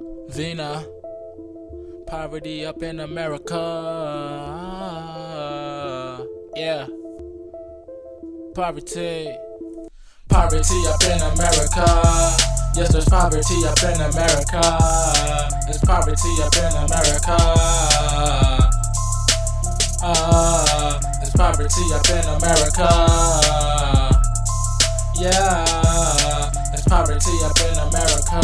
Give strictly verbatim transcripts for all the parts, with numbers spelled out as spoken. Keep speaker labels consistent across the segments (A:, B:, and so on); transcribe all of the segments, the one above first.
A: Vina, poverty up in America. Yeah, poverty, poverty up in America. Yes, there's poverty up in America. There's poverty up in America. Uh, there's poverty up in America. Yeah, there's poverty up in America.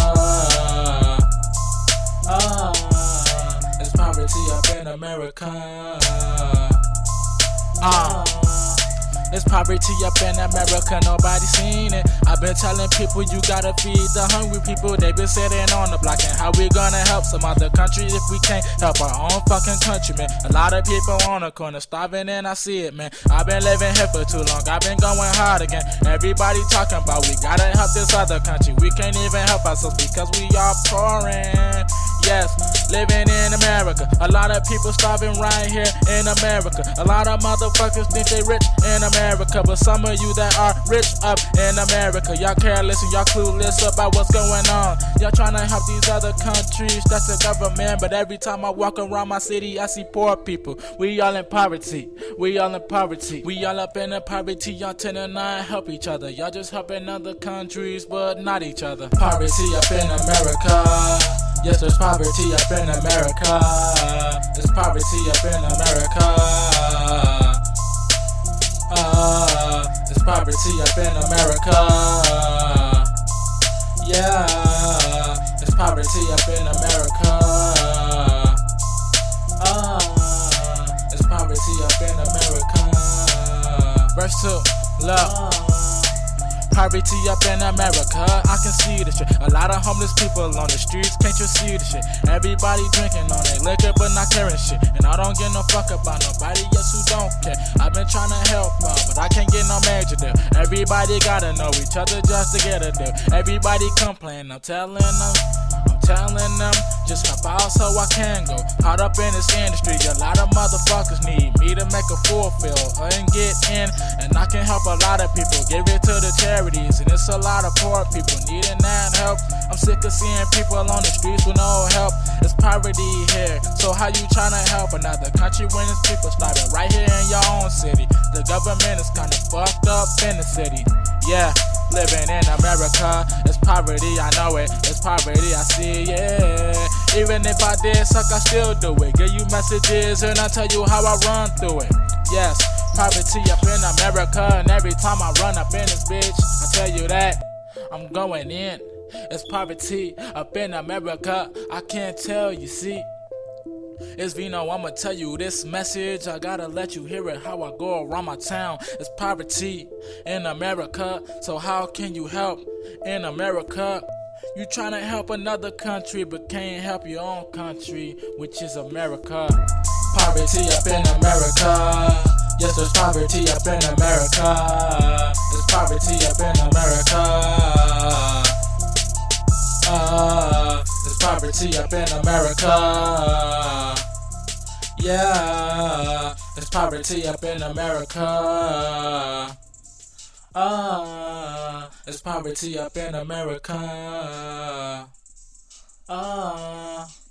A: Uh, there's poverty up in America. Uh, there's poverty up in America, nobody seen it. I've been telling people you gotta feed the hungry people. They been sitting on the block, and how we gonna help some other country if we can't help our own fucking countrymen? A lot of people on the corner starving, and I see it, man. I've been living here for too long, I've been going hard again. Everybody talking about we gotta help this other country. We can't even help ourselves because we are pouring. Yes, living in America. A lot of people starving right here in America. A lot of motherfuckers think they rich in America, but some of you that are rich up in America, y'all careless and y'all clueless about what's going on. Y'all trying to help these other countries, that's the government, but every time I walk around my city, I see poor people. We all in poverty. We all in poverty. We all up in the poverty. Y'all tend to not help each other. Y'all just helping other countries, but not each other. Poverty up in America. Yes, there's poverty up in America. There's poverty up in America. Uh, there's poverty up in America. Yeah, there's poverty up in America. Uh, there's poverty up in America. Verse two, love. Poverty up in America, I can see the shit. A lot of homeless people on the streets, can't you see the shit? Everybody drinking on their liquor but not caring shit. And I don't give no fuck about nobody else who don't care. I've been trying to help out, but I can't get no major deal. Everybody gotta know each other just to get a deal. Everybody complain, I'm telling them, I'm telling them, just help out so I can go. Caught up in this industry, a lot of motherfuckers need me to make a fulfill and get in. And I can help a lot of people, give it to the charities. And it's a lot of poor people needing that help. I'm sick of seeing people on the streets with no help. It's poverty here, so how you tryna help another country when it's people starving right here in your own city? The government is kinda fucked up in the city. Yeah, living in America, it's poverty, I know it. It's poverty, I see it, yeah. Even if I did suck, I still do it. Give you messages and I tell you how I run through it. Yes, poverty up in America, and every time I run up in this bitch, I tell you that I'm going in. It's poverty up in America, I can't tell you, see. It's Vino, I'ma tell you this message. I gotta let you hear it how I go around my town. It's poverty in America, so how can you help in America? You tryna help another country but can't help your own country, which is America. Poverty up in America. Yes, there's poverty up in America. There's poverty up in America. Uh, there's poverty up in America. Yeah, there's poverty up in America. Uh, there's poverty up in America. Uh,